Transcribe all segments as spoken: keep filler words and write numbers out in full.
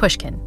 Pushkin.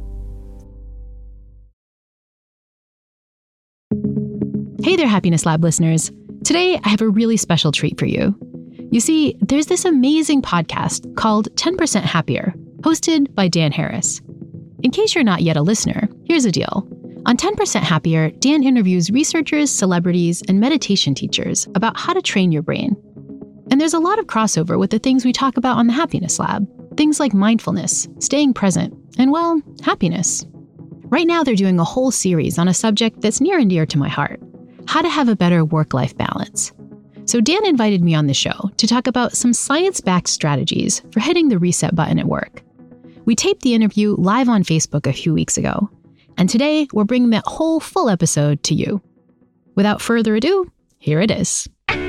Hey there, Happiness Lab listeners. Today, I have a really special treat for you. You see, there's this amazing podcast called ten percent Happier, hosted by Dan Harris. In case you're not yet a listener, here's the deal. On ten percent Happier, Dan interviews researchers, celebrities, and meditation teachers about how to train your brain. And there's a lot of crossover with the things we talk about on the Happiness Lab. Things like mindfulness, staying present, and, well, happiness. Right now, they're doing a whole series on a subject that's near and dear to my heart: how to have a better work-life balance. So Dan invited me on the show to talk about some science-backed strategies for hitting the reset button at work. We taped the interview live on Facebook a few weeks ago, and today we're bringing that whole full episode to you. Without further ado, here it is.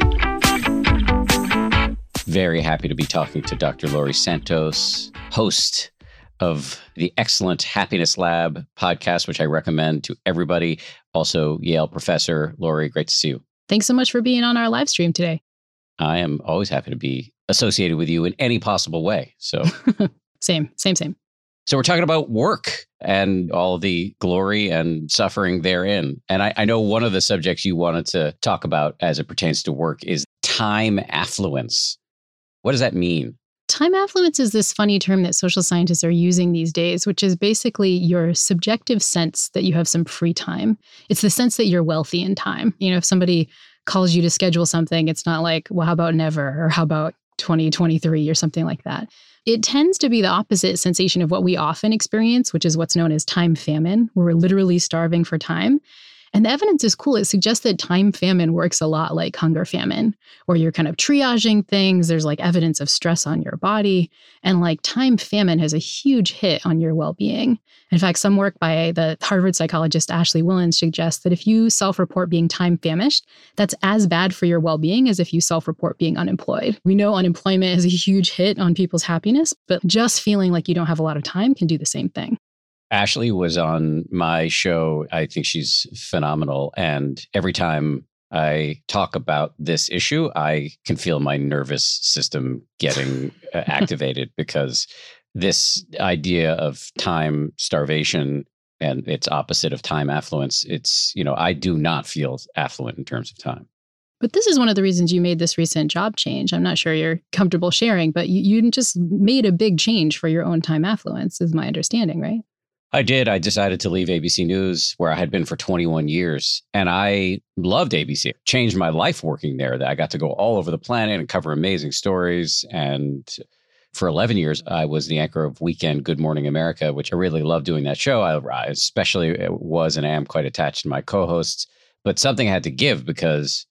Very happy to be talking to Doctor Laurie Santos, host of the excellent Happiness Lab podcast, which I recommend to everybody. Also, Yale professor. Laurie, great to see you. Thanks so much for being on our live stream today. I am always happy to be associated with you in any possible way. So same, same, same. So we're talking about work and all the glory and suffering therein. And I, I know one of the subjects you wanted to talk about as it pertains to work is time affluence. What does that mean? Time affluence is this funny term that social scientists are using these days, which is basically your subjective sense that you have some free time. It's the sense that you're wealthy in time. You know, if somebody calls you to schedule something, it's not like, well, how about never? Or how about twenty twenty-three or something like that. It tends to be the opposite sensation of what we often experience, which is what's known as time famine, where we're literally starving for time. And the evidence is cool. It suggests that time famine works a lot like hunger famine, where you're kind of triaging things. There's like evidence of stress on your body. And like time famine has a huge hit on your well-being. In fact, some work by the Harvard psychologist Ashley Willens suggests that if you self-report being time famished, that's as bad for your well-being as if you self-report being unemployed. We know unemployment has a huge hit on people's happiness, but just feeling like you don't have a lot of time can do the same thing. Ashley was on my show. I think she's phenomenal. And every time I talk about this issue, I can feel my nervous system getting uh, activated because this idea of time starvation and its opposite of time affluence, it's, you know, I do not feel affluent in terms of time. But this is one of the reasons you made this recent job change. I'm not sure you're comfortable sharing, but you, you just made a big change for your own time affluence, is my understanding, right? I did. I decided to leave A B C News, where I had been for twenty-one years. And I loved A B C. It changed my life working there. That I got to go all over the planet and cover amazing stories. And for eleven years, I was the anchor of Weekend Good Morning America, which I really loved doing that show. I, I especially was and am quite attached to my co-hosts. But something had to give because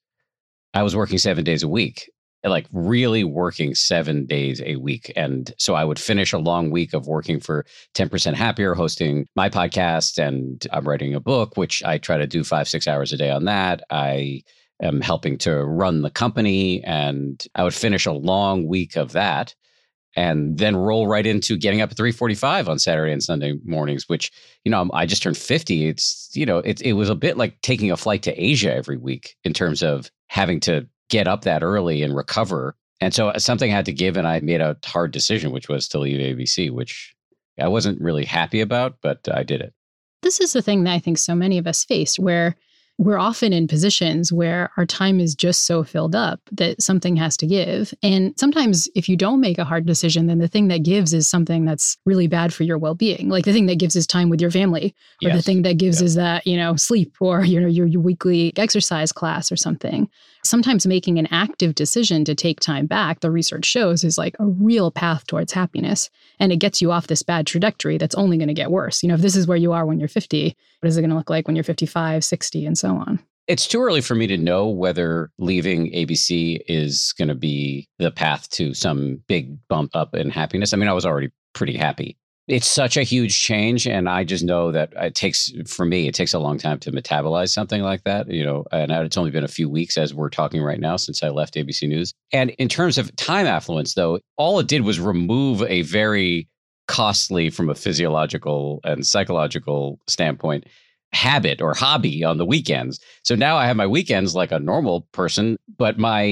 I was working seven days a week. Like really working seven days a week. And so I would finish a long week of working for ten percent Happier, hosting my podcast, and I'm writing a book, which I try to do five, six hours a day on that. I am helping to run the company, and I would finish a long week of that and then roll right into getting up at three forty-five on Saturday and Sunday mornings, which, you know, I just turned fifty. It's, you know, it, it was a bit like taking a flight to Asia every week in terms of having to get up that early and recover. And so something had to give, and I made a hard decision, which was to leave A B C, which I wasn't really happy about, but I did it. This is the thing that I think so many of us face, where we're often in positions where our time is just so filled up that something has to give. And sometimes if you don't make a hard decision, then the thing that gives is something that's really bad for your well-being. Like the thing that gives is time with your family, or yes. the thing that gives yeah. is that, you know, sleep, or, you know, your, your weekly exercise class or something. Sometimes making an active decision to take time back, the research shows, is like a real path towards happiness. And it gets you off this bad trajectory that's only going to get worse. You know, if this is where you are when you're fifty, what is it going to look like when you're fifty-five, sixty, and so on? It's too early for me to know whether leaving A B C is going to be the path to some big bump up in happiness. I mean, I was already pretty happy. It's such a huge change. And I just know that it takes, for me, it takes a long time to metabolize something like that, you know, and it's only been a few weeks as we're talking right now since I left A B C News. And in terms of time affluence, though, all it did was remove a very costly, from a physiological and psychological standpoint, habit or hobby on the weekends. So now I have my weekends like a normal person, but my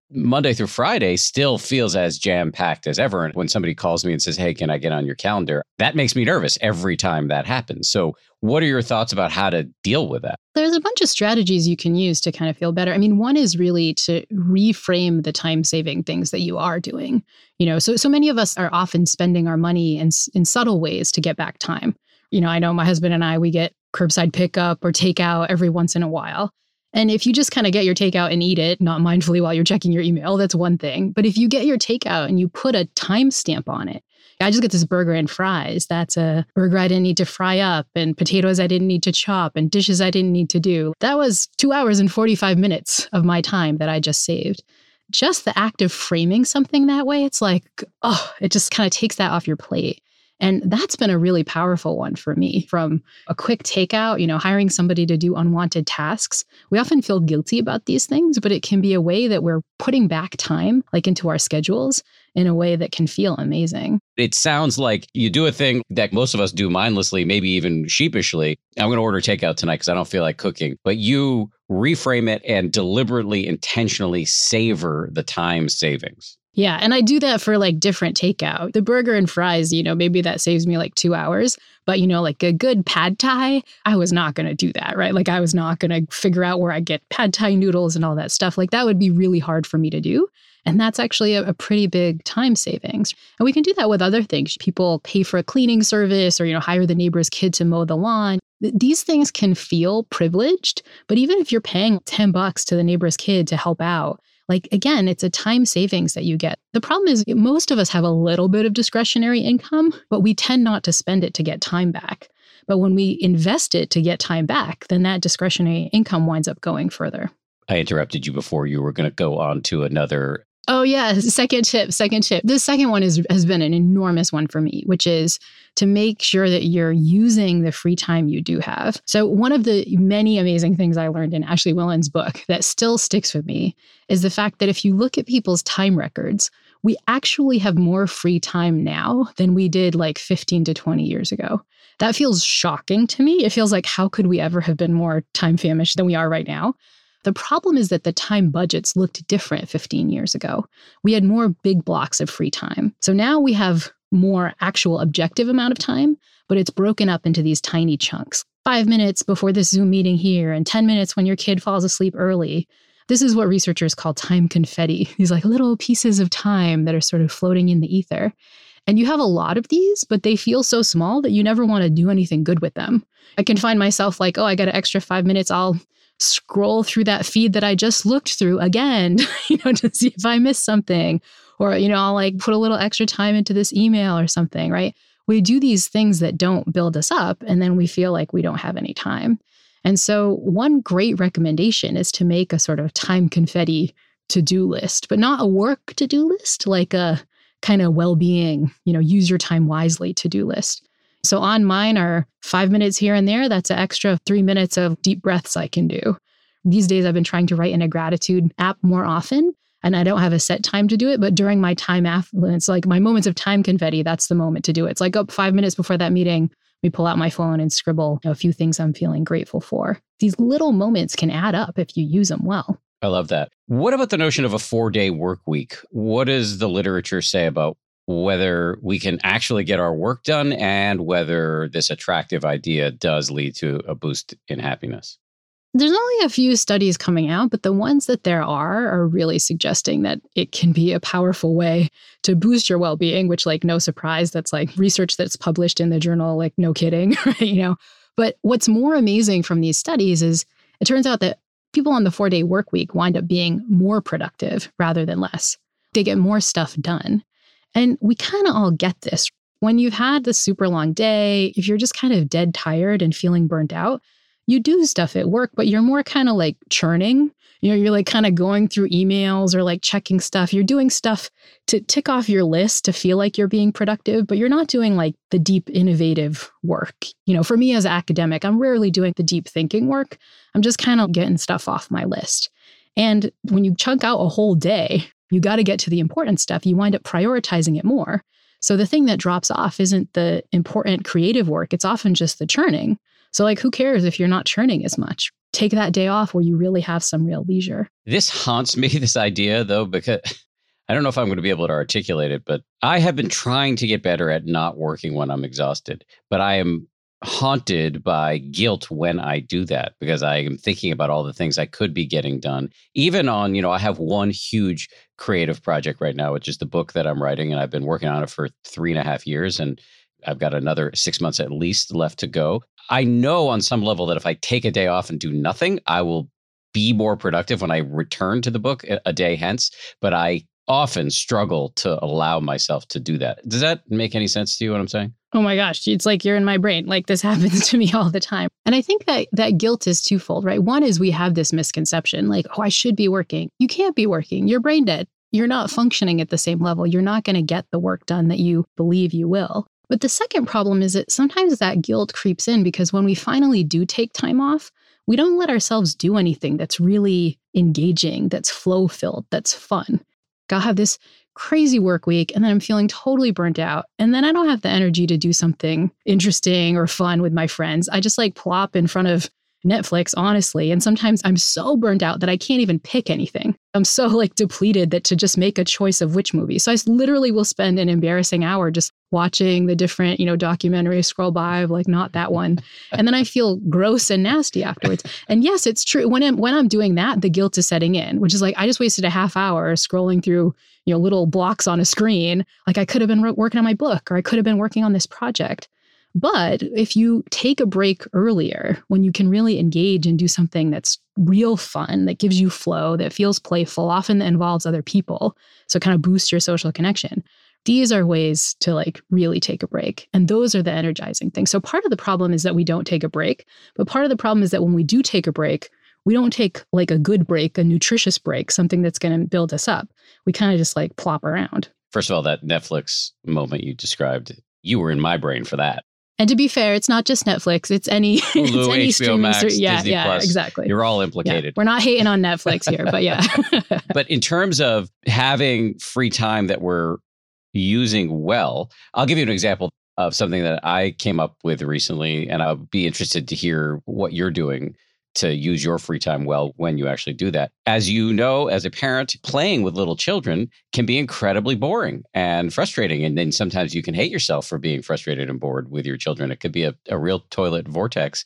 Monday through Friday still feels as jam-packed as ever. And when somebody calls me and says, hey, can I get on your calendar? That makes me nervous every time that happens. So what are your thoughts about how to deal with that? There's a bunch of strategies you can use to kind of feel better. I mean, one is really to reframe the time-saving things that you are doing. You know, so so many of us are often spending our money in, in subtle ways to get back time. You know, I know my husband and I, we get curbside pickup or takeout every once in a while. And if you just kind of get your takeout and eat it, not mindfully while you're checking your email, that's one thing. But if you get your takeout and you put a timestamp on it, I just get this burger and fries. That's a burger I didn't need to fry up, and potatoes I didn't need to chop, and dishes I didn't need to do. That was two hours and forty-five minutes of my time that I just saved. Just the act of framing something that way, it's like, oh, it just kind of takes that off your plate. And that's been a really powerful one for me. From a quick takeout, you know, hiring somebody to do unwanted tasks. We often feel guilty about these things, but it can be a way that we're putting back time, like into our schedules, in a way that can feel amazing. It sounds like you do a thing that most of us do mindlessly, maybe even sheepishly. I'm going to order takeout tonight because I don't feel like cooking. But you reframe it and deliberately, intentionally savor the time savings. Yeah. And I do that for like different takeout. The burger and fries, you know, maybe that saves me like two hours. But, you know, like a good pad thai, I was not going to do that, right? Like I was not going to figure out where I get pad thai noodles and all that stuff. Like that would be really hard for me to do. And that's actually a, a pretty big time savings. And we can do that with other things. People pay for a cleaning service or, you know, hire the neighbor's kid to mow the lawn. Th- These things can feel privileged. But even if you're paying ten bucks to the neighbor's kid to help out, like, again, it's a time savings that you get. The problem is most of us have a little bit of discretionary income, but we tend not to spend it to get time back. But when we invest it to get time back, then that discretionary income winds up going further. I interrupted you before you were going to go on to another. Oh, yeah. Second tip, second tip. The second one is has been an enormous one for me, which is to make sure that you're using the free time you do have. So one of the many amazing things I learned in Ashley Willen's book that still sticks with me is the fact that if you look at people's time records, we actually have more free time now than we did like fifteen to twenty years ago. That feels shocking to me. It feels like, how could we ever have been more time famished than we are right now? The problem is that the time budgets looked different fifteen years ago. We had more big blocks of free time. So now we have more actual objective amount of time, but it's broken up into these tiny chunks. Five minutes before this Zoom meeting here, and ten minutes when your kid falls asleep early. This is what researchers call time confetti, these like little pieces of time that are sort of floating in the ether. And you have a lot of these, but they feel so small that you never want to do anything good with them. I can find myself like, oh, I got an extra five minutes. I'll scroll through that feed that I just looked through again, you know, to see if I missed something. Or, you know, I'll like put a little extra time into this email or something, right? We do these things that don't build us up, and then we feel like we don't have any time. And so one great recommendation is to make a sort of time confetti to-do list, but not a work to-do list, like a kind of well-being, you know, use your time wisely to-do list. So on mine are five minutes here and there. That's an extra three minutes of deep breaths I can do. These days, I've been trying to write in a gratitude app more often, and I don't have a set time to do it. But during my time affluence, like my moments of time confetti, that's the moment to do it. It's like, oh, five minutes before that meeting, we pull out my phone and scribble a few things I'm feeling grateful for. These little moments can add up if you use them well. I love that. What about the notion of a four-day work week? What does the literature say about whether we can actually get our work done and whether this attractive idea does lead to a boost in happiness? There's only a few studies coming out, but the ones that there are are really suggesting that it can be a powerful way to boost your well-being, which, like, no surprise, that's like research that's published in the journal, like, no kidding, right? You know, but what's more amazing from these studies is it turns out that people on the four-day work week wind up being more productive rather than less. They get more stuff done. And we kind of all get this. When you've had the super long day, if you're just kind of dead tired and feeling burnt out, you do stuff at work, but you're more kind of like churning. You know, you're like kind of going through emails or like checking stuff. You're doing stuff to tick off your list to feel like you're being productive, but you're not doing like the deep innovative work. You know, for me as an academic, I'm rarely doing the deep thinking work. I'm just kind of getting stuff off my list. And when you chunk out a whole day, you got to get to the important stuff. You wind up prioritizing it more. So the thing that drops off isn't the important creative work. It's often just the churning. So like, who cares if you're not churning as much? take that day off where you really have some real leisure. This haunts me, this idea, though, because I don't know if I'm going to be able to articulate it, but I have been trying to get better at not working when I'm exhausted. But I am haunted by guilt when I do that because I am thinking about all the things I could be getting done. Even on, you know, I have one huge creative project right now, which is the book that I'm writing, and I've been working on it for three and a half years, and I've got another six months at least left to go. I know on some level that if I take a day off and do nothing, I will be more productive when I return to the book a day hence, but I often struggle to allow myself to do that. Does that make any sense to you, what I'm saying? Oh my gosh, it's like you're in my brain. Like this happens to me all the time. And I think that that guilt is twofold, right? One is we have this misconception like, oh, I should be working. You can't be working. You're brain dead. You're not functioning at the same level. You're not going to get the work done that you believe you will. But the second problem is that sometimes that guilt creeps in because when we finally do take time off, we don't let ourselves do anything that's really engaging, that's flow-filled, that's fun. I'll have this crazy work week and then I'm feeling totally burnt out. And then I don't have the energy to do something interesting or fun with my friends. I just like plop in front of Netflix, honestly. And sometimes I'm so burnt out that I can't even pick anything. I'm so like depleted that to just make a choice of which movie. So I literally will spend an embarrassing hour just watching the different, you know, documentaries scroll by of like, not that one. And then I feel gross and nasty afterwards. And yes, it's true. When I'm, when I'm doing that, the guilt is setting in, which is like, I just wasted a half hour scrolling through, you know, little blocks on a screen. Like I could have been working on my book or I could have been working on this project. But if you take a break earlier, when you can really engage and do something that's real fun, that gives you flow, that feels playful, often that involves other people, so kind of boost your social connection, these are ways to like really take a break. And those are the energizing things. So part of the problem is that we don't take a break. But part of the problem is that when we do take a break, we don't take like a good break, a nutritious break, something that's going to build us up. We kind of just like plop around. First of all, that Netflix moment you described, you were in my brain for that. And to be fair, it's not just Netflix. It's any, Hulu, it's any H B O streaming Max, ser- yeah, Disney yeah, Plus. Exactly. You're all implicated. Yeah. We're not hating on Netflix here, but yeah. But in terms of having free time that we're using well, I'll give you an example of something that I came up with recently, and I'll be interested to hear what you're doing to use your free time well when you actually do that. As you know, as a parent, playing with little children can be incredibly boring and frustrating. And then sometimes you can hate yourself for being frustrated and bored with your children. It could be a, a real toilet vortex.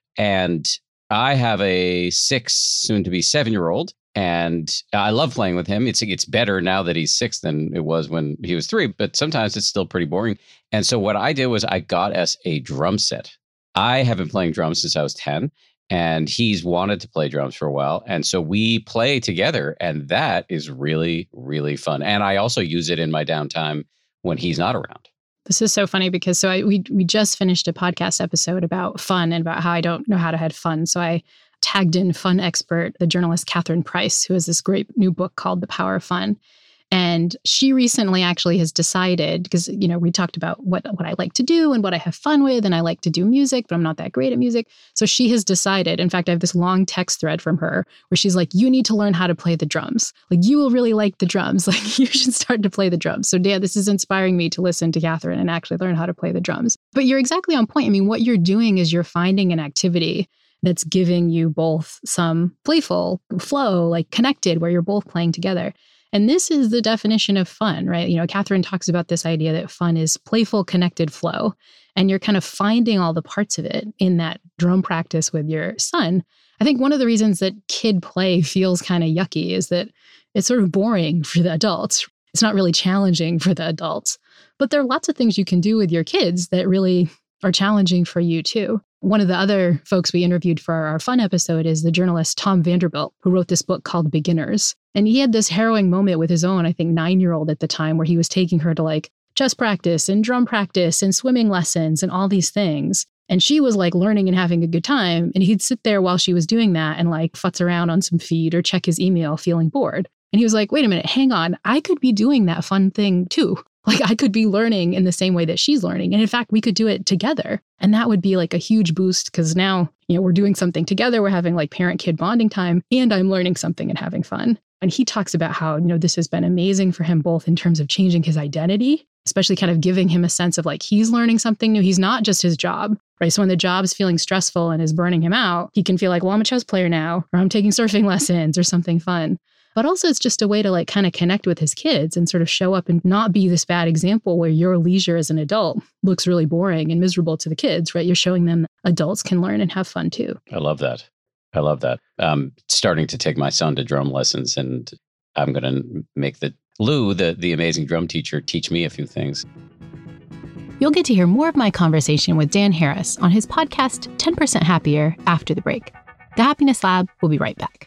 And I have a six, soon to be seven year old. And I love playing with him. It's it's better now that he's six than it was when he was three, but sometimes it's still pretty boring. And so what I did was I got us a drum set. I have been playing drums since I was ten. And he's wanted to play drums for a while. And so we play together. And that is really, really fun. And I also use it in my downtime when he's not around. This is so funny because so I we we just finished a podcast episode about fun and about how I don't know how to have fun. So I tagged in fun expert, the journalist Catherine Price, who has this great new book called The Power of Fun. And she recently actually has decided, because, you know, we talked about what, what I like to do and what I have fun with, and I like to do music, but I'm not that great at music. So she has decided, in fact, I have this long text thread from her where she's like, you need to learn how to play the drums. Like, you will really like the drums. Like, you should start to play the drums. So, Dan, this is inspiring me to listen to Catherine and actually learn how to play the drums. But you're exactly on point. I mean, what you're doing is you're finding an activity that's giving you both some playful flow, like connected, where you're both playing together. And this is the definition of fun, right? You know, Catherine talks about this idea that fun is playful, connected flow. And you're kind of finding all the parts of it in that drum practice with your son. I think one of the reasons that kid play feels kind of yucky is that it's sort of boring for the adults. It's not really challenging for the adults. But there are lots of things you can do with your kids that really are challenging for you too. One of the other folks we interviewed for our fun episode is the journalist Tom Vanderbilt, who wrote this book called Beginners. And he had this harrowing moment with his own, I think, nine-year-old at the time, where he was taking her to like chess practice and drum practice and swimming lessons and all these things. And she was like learning and having a good time. And he'd sit there while she was doing that and like futz around on some feed or check his email feeling bored. And he was like, wait a minute, hang on. I could be doing that fun thing too. Like I could be learning in the same way that she's learning. And in fact, we could do it together. And that would be like a huge boost because now, you know, we're doing something together. We're having like parent-kid bonding time and I'm learning something and having fun. And he talks about how, you know, this has been amazing for him both in terms of changing his identity especially kind of giving him a sense of like he's learning something new. He's not just his job, right? So when the job's feeling stressful and is burning him out, he can feel like, well, I'm a chess player now, or I'm taking surfing lessons or something fun. But also it's just a way to like kind of connect with his kids and sort of show up and not be this bad example where your leisure as an adult looks really boring and miserable to the kids, right? You're showing them adults can learn and have fun too. I love that. I love that. I'm starting to take my son to drum lessons, and I'm going to make the Lou, the, the amazing drum teacher, teach me a few things. You'll get to hear more of my conversation with Dan Harris on his podcast, ten percent Happier, after the break. The Happiness Lab will be right back.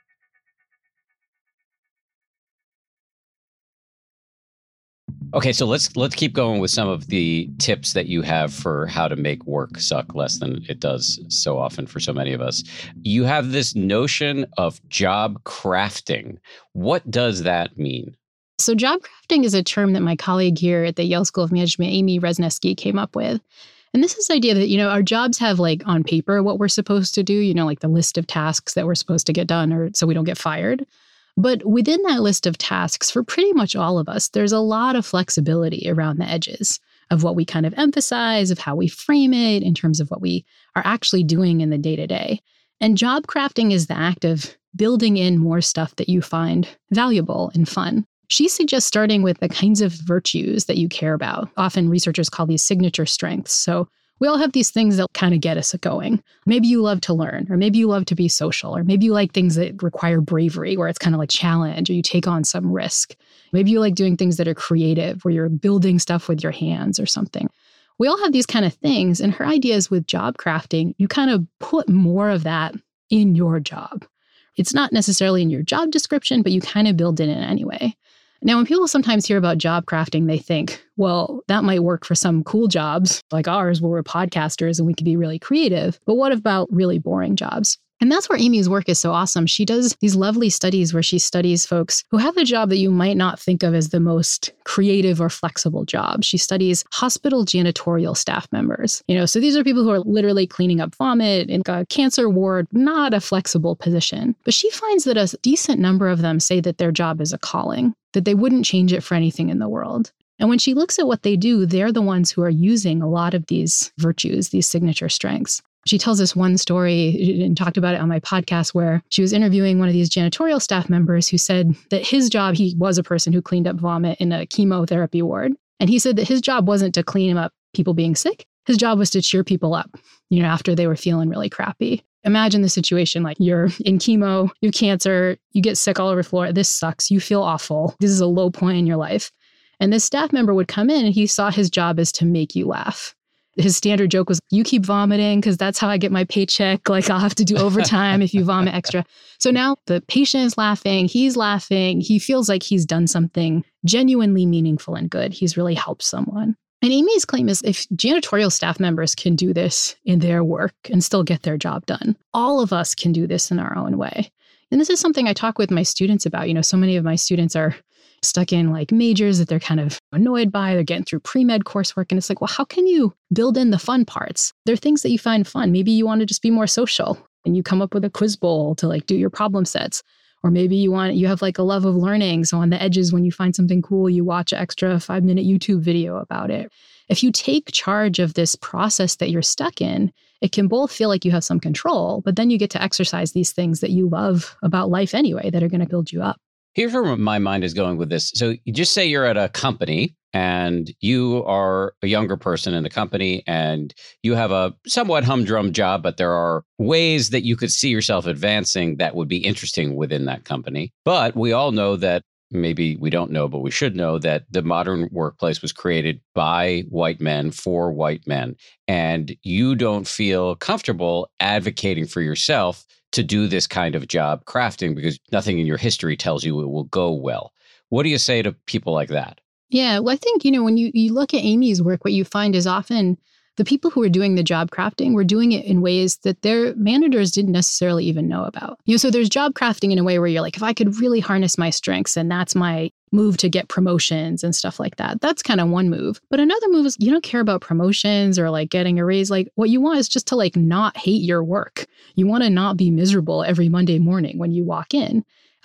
Okay, so let's let's keep going with some of the tips that you have for how to make work suck less than it does so often for so many of us. You have this notion of job crafting. What does that mean? So job crafting is a term that my colleague here at the Yale School of Management, Amy Resnesky, came up with. And this is the idea that, you know, our jobs have like on paper what we're supposed to do, you know, like the list of tasks that we're supposed to get done or so we don't get fired. But within that list of tasks, for pretty much all of us, there's a lot of flexibility around the edges of what we kind of emphasize, of how we frame it in terms of what we are actually doing in the day-to-day. And job crafting is the act of building in more stuff that you find valuable and fun. She suggests starting with the kinds of virtues that you care about. Often researchers call these signature strengths. So we all have these things that kind of get us going. Maybe you love to learn, or maybe you love to be social, or maybe you like things that require bravery, where it's kind of like challenge, or you take on some risk. Maybe you like doing things that are creative, where you're building stuff with your hands or something. We all have these kind of things. And her idea is with job crafting, you kind of put more of that in your job. It's not necessarily in your job description, but you kind of build it in anyway. Now, when people sometimes hear about job crafting, they think, well, that might work for some cool jobs like ours where we're podcasters and we can be really creative. But what about really boring jobs? And that's where Amy's work is so awesome. She does these lovely studies where she studies folks who have a job that you might not think of as the most creative or flexible job. She studies hospital janitorial staff members. You know, so these are people who are literally cleaning up vomit in a cancer ward, not a flexible position. But she finds that a decent number of them say that their job is a calling, that they wouldn't change it for anything in the world. And when she looks at what they do, they're the ones who are using a lot of these virtues, these signature strengths. She tells us one story and talked about it on my podcast where she was interviewing one of these janitorial staff members who said that his job, he was a person who cleaned up vomit in a chemotherapy ward. And he said that his job wasn't to clean up people being sick. His job was to cheer people up, you know, after they were feeling really crappy. Imagine the situation like you're in chemo, you have cancer, you get sick all over the floor. This sucks. You feel awful. This is a low point in your life. And this staff member would come in and he saw his job as to make you laugh. His standard joke was, you keep vomiting because that's how I get my paycheck. Like I'll have to do overtime if you vomit extra. So now the patient is laughing. He's laughing. He feels like he's done something genuinely meaningful and good. He's really helped someone. And Amy's claim is if janitorial staff members can do this in their work and still get their job done, all of us can do this in our own way. And this is something I talk with my students about. You know, so many of my students are stuck in like majors that they're kind of annoyed by. They're getting through pre-med coursework. And it's like, well, how can you build in the fun parts? There are things that you find fun. Maybe you want to just be more social and you come up with a quiz bowl to like do your problem sets. Or maybe you want, you have like a love of learning. So on the edges, when you find something cool, you watch an extra five minute YouTube video about it. If you take charge of this process that you're stuck in, it can both feel like you have some control, but then you get to exercise these things that you love about life anyway that are going to build you up. Here's where my mind is going with this. So you just say you're at a company and you are a younger person in the company and you have a somewhat humdrum job, but there are ways that you could see yourself advancing that would be interesting within that company. But we all know that, maybe we don't know, but we should know that the modern workplace was created by white men for white men. And you don't feel comfortable advocating for yourself to do this kind of job crafting because nothing in your history tells you it will go well. What do you say to people like that? Yeah, well, I think, you know, when you, you look at Amy's work, what you find is often the people who are doing the job crafting were doing it in ways that their managers didn't necessarily even know about. You know, so there's job crafting in a way where you're like, if I could really harness my strengths and that's my move to get promotions and stuff like that. That's kind of one move. But another move is you don't care about promotions or like getting a raise. Like what you want is just to like not hate your work. You want to not be miserable every Monday morning when you walk in.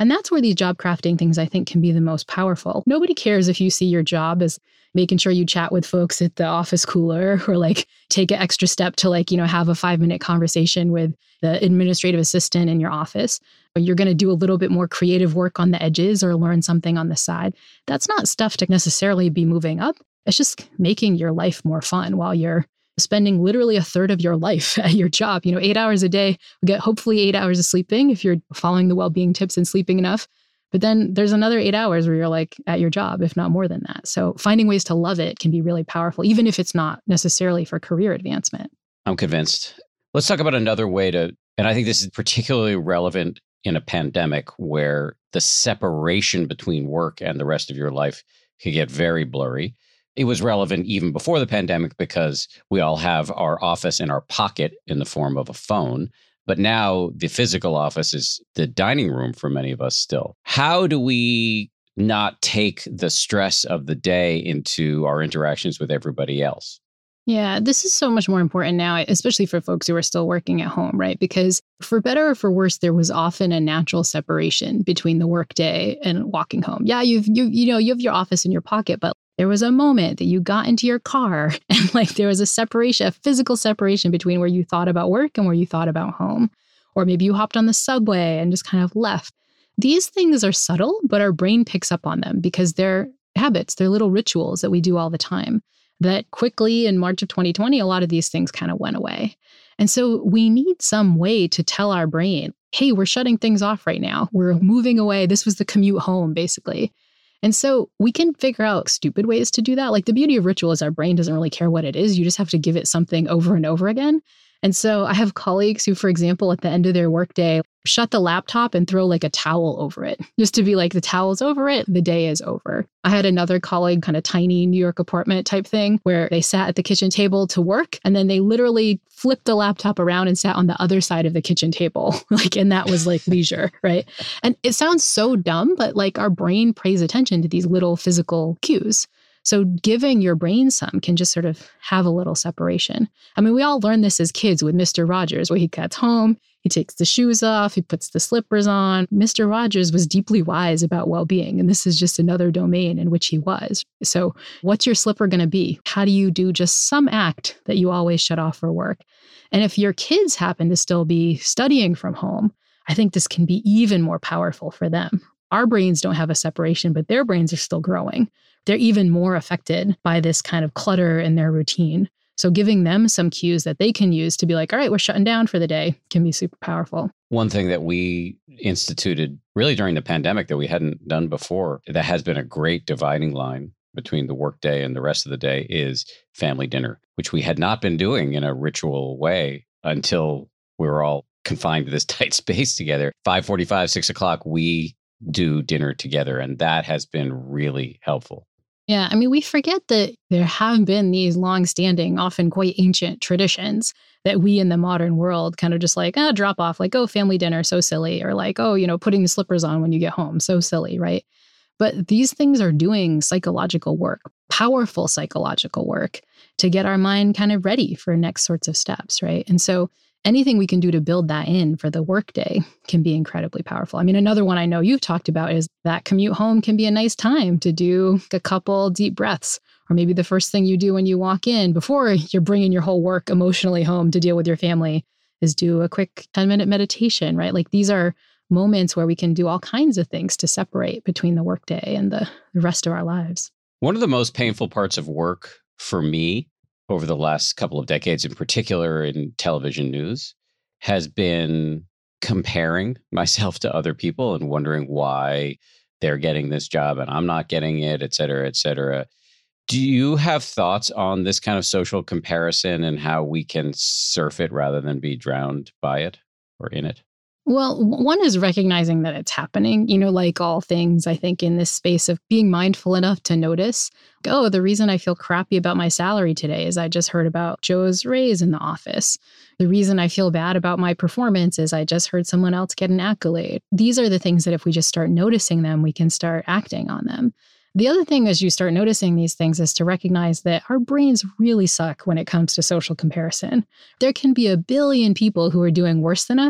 And that's where these job crafting things, I think, can be the most powerful. Nobody cares if you see your job as making sure you chat with folks at the office cooler or like take an extra step to like, you know, have a five minute conversation with the administrative assistant in your office. Or you're going to do a little bit more creative work on the edges or learn something on the side. That's not stuff to necessarily be moving up. It's just making your life more fun while you're spending literally a third of your life at your job. You know, eight hours a day, we get hopefully eight hours of sleeping if you're following the well-being tips and sleeping enough. But then there's another eight hours where you're like at your job, if not more than that. So finding ways to love it can be really powerful, even if it's not necessarily for career advancement. I'm convinced. Let's talk about another way to, and I think this is particularly relevant in a pandemic where the separation between work and the rest of your life can get very blurry. It was relevant even before the pandemic because we all have our office in our pocket in the form of a phone. But now the physical office is the dining room for many of us still. How do we not take the stress of the day into our interactions with everybody else? Yeah, this is so much more important now, especially for folks who are still working at home, right? Because for better or for worse, there was often a natural separation between the workday and walking home. Yeah, you've you you know you have your office in your pocket, but there was a moment that you got into your car and like there was a separation, a physical separation between where you thought about work and where you thought about home. Or maybe you hopped on the subway and just kind of left. These things are subtle, but our brain picks up on them because they're habits, they're little rituals that we do all the time. That quickly in March of twenty twenty, a lot of these things kind of went away. And so we need some way to tell our brain, hey, we're shutting things off right now. We're moving away. This was the commute home, basically. And so we can figure out stupid ways to do that. Like the beauty of ritual is our brain doesn't really care what it is. You just have to give it something over and over again. And so I have colleagues who, for example, at the end of their workday, shut the laptop and throw like a towel over it, just to be like, the towel's over it, the day is over. I had another colleague, kind of tiny New York apartment type thing, where they sat at the kitchen table to work, and then they literally flipped the laptop around and sat on the other side of the kitchen table. like, and that was like leisure, right? And it sounds so dumb, but like our brain pays attention to these little physical cues. So giving your brain some can just sort of have a little separation. I mean, we all learned this as kids with Mister Rogers, where he gets home, he takes the shoes off, he puts the slippers on. Mister Rogers was deeply wise about well-being, and this is just another domain in which he was. So what's your slipper going to be? How do you do just some act that you always shut off for work? And if your kids happen to still be studying from home, I think this can be even more powerful for them. Our brains don't have a separation, but their brains are still growing. They're even more affected by this kind of clutter in their routine. So giving them some cues that they can use to be like, all right, we're shutting down for the day can be super powerful. One thing that we instituted really during the pandemic that we hadn't done before, that has been a great dividing line between the workday and the rest of the day, is family dinner, which we had not been doing in a ritual way until we were all confined to this tight space together. five forty-five, six o'clock, we do dinner together. And that has been really helpful. Yeah, I mean, we forget that there have been these longstanding, often quite ancient traditions that we in the modern world kind of just like, ah, drop off, like, oh, family dinner, so silly. Or like, oh, you know, putting the slippers on when you get home, so silly, right? But these things are doing psychological work, powerful psychological work to get our mind kind of ready for next sorts of steps, right? And so anything we can do to build that in for the workday can be incredibly powerful. I mean, another one I know you've talked about is that commute home can be a nice time to do a couple deep breaths, or maybe the first thing you do when you walk in before you're bringing your whole work emotionally home to deal with your family is do a quick ten minute meditation, right? Like these are moments where we can do all kinds of things to separate between the workday and the, the rest of our lives. One of the most painful parts of work for me over the last couple of decades, in particular in television news, has been comparing myself to other people and wondering why they're getting this job and I'm not getting it, et cetera, et cetera. Do you have thoughts on this kind of social comparison and how we can surf it rather than be drowned by it or in it? Well, one is recognizing that it's happening, you know, like all things, I think, in this space of being mindful enough to notice, oh, the reason I feel crappy about my salary today is I just heard about Joe's raise in the office. The reason I feel bad about my performance is I just heard someone else get an accolade. These are the things that if we just start noticing them, we can start acting on them. The other thing as you start noticing these things is to recognize that our brains really suck when it comes to social comparison. There can be a billion people who are doing worse than us,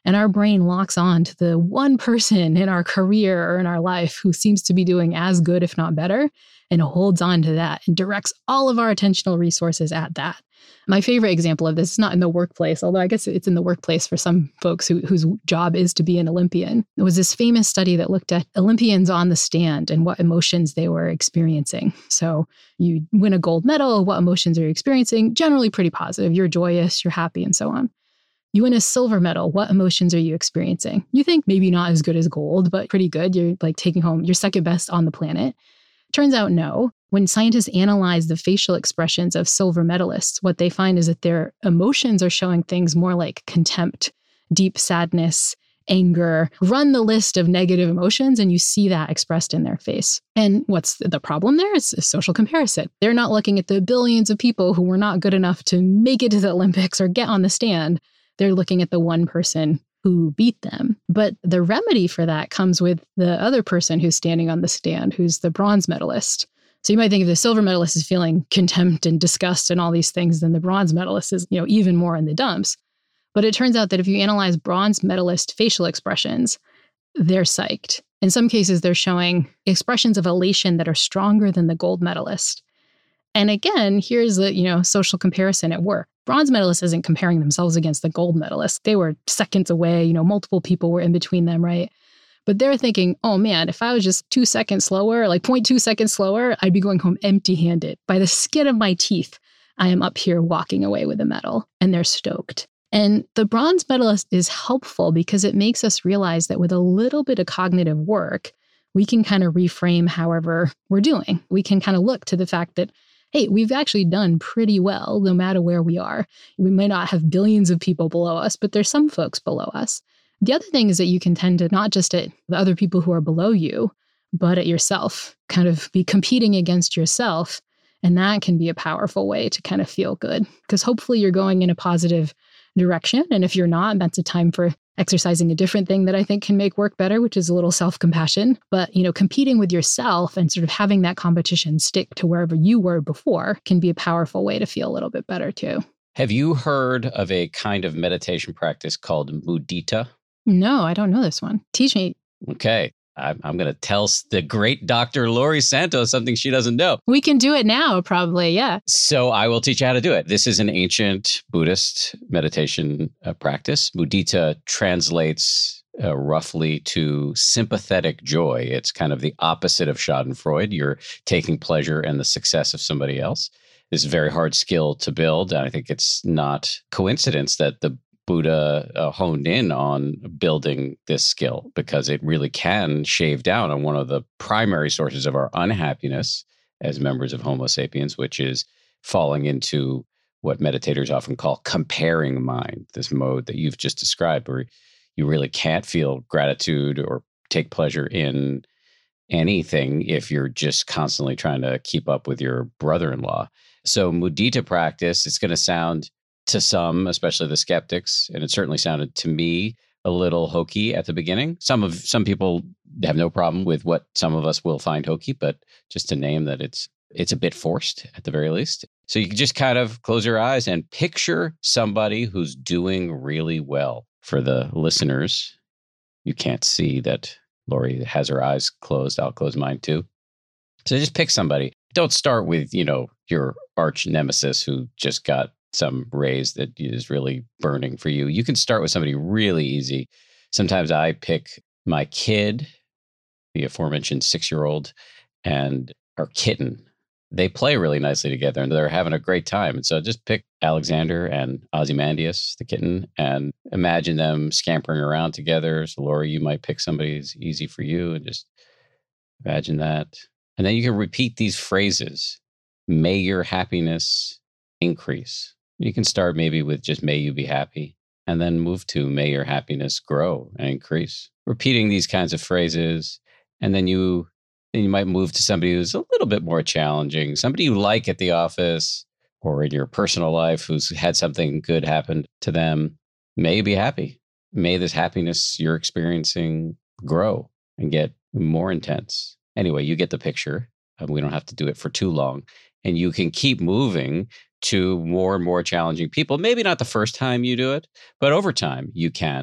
And our brain locks on to the one person in our career or in our life who seems to be doing as good, if not better, and holds on to that and directs all of our attentional resources at that. My favorite example of this is not in the workplace, although I guess it's in the workplace for some folks who, whose job is to be an Olympian. It was this famous study that looked at Olympians on the stand and what emotions they were experiencing. So you win a gold medal, what emotions are you experiencing? Generally pretty positive. You're joyous, you're happy, and so on. You win a silver medal, what emotions are you experiencing? You think maybe not as good as gold, but pretty good. You're like taking home, you're second best on the planet. Turns out no. When scientists analyze the facial expressions of silver medalists, what they find is that their emotions are showing things more like contempt, deep sadness, anger. Run the list of negative emotions and you see that expressed in their face. And what's the problem there? It's social comparison. They're not looking at the billions of people who were not good enough to make it to the Olympics or get on the stand. They're looking at the one person who beat them. But the remedy for that comes with the other person who's standing on the stand, who's the bronze medalist. So you might think if the silver medalist is feeling contempt and disgust and all these things, then the bronze medalist is, you know, even more in the dumps. But it turns out that if you analyze bronze medalist facial expressions, they're psyched. In some cases, they're showing expressions of elation that are stronger than the gold medalist. And again, here's the, you know, social comparison at work. Bronze medalist isn't comparing themselves against the gold medalist. They were seconds away, you know, multiple people were in between them, right? But they're thinking, oh man, if I was just two seconds slower, like zero point two seconds slower, I'd be going home empty-handed. By the skin of my teeth, I am up here walking away with a medal. And they're stoked. And the bronze medalist is helpful because it makes us realize that with a little bit of cognitive work, we can kind of reframe however we're doing. We can kind of look to the fact that, hey, we've actually done pretty well no matter where we are. We may not have billions of people below us, but there's some folks below us. The other thing is that you can tend to not just at the other people who are below you, but at yourself, kind of be competing against yourself. And that can be a powerful way to kind of feel good because hopefully you're going in a positive direction. And if you're not, that's a time for exercising a different thing that I think can make work better, which is a little self-compassion. But, you know, competing with yourself and sort of having that competition stick to wherever you were before can be a powerful way to feel a little bit better too. Have you heard of a kind of meditation practice called mudita? No, I don't know this one. Teach me. Okay. I'm, I'm going to tell the great Doctor Laurie Santos something she doesn't know. We can do it now, probably. Yeah. So I will teach you how to do it. This is an ancient Buddhist meditation uh, practice. Mudita translates uh, roughly to sympathetic joy. It's kind of the opposite of Schadenfreude. You're taking pleasure in the success of somebody else. It's a very hard skill to build. And I think it's not coincidence that the Buddha uh, honed in on building this skill because it really can shave down on one of the primary sources of our unhappiness as members of Homo sapiens, which is falling into what meditators often call comparing mind, this mode that you've just described, where you really can't feel gratitude or take pleasure in anything if you're just constantly trying to keep up with your brother-in-law. So mudita practice, it's going to sound to some, especially the skeptics, and it certainly sounded to me a little hokey at the beginning. Some of some people have no problem with what some of us will find hokey, but just to name that it's it's a bit forced at the very least. So you can just kind of close your eyes and picture somebody who's doing really well. For the listeners, you can't see that Laurie has her eyes closed. I'll close mine too. So just pick somebody. Don't start with, you know, your arch nemesis who just got some raise that is really burning for you. You can start with somebody really easy. Sometimes I pick my kid, the aforementioned six-year-old, and our kitten. They play really nicely together and they're having a great time. And so just pick Alexander and Ozymandias, the kitten, and imagine them scampering around together. So Laurie, you might pick somebody who's easy for you and just imagine that. And then you can repeat these phrases. May your happiness increase. You can start maybe with just may you be happy and then move to may your happiness grow and increase. Repeating these kinds of phrases. And then you then you might move to somebody who's a little bit more challenging, somebody you like at the office or in your personal life who's had something good happen to them. May you be happy. May this happiness you're experiencing grow and get more intense. Anyway, you get the picture. We don't have to do it for too long. And you can keep moving to more and more challenging people. Maybe not the first time you do it, but over time you can.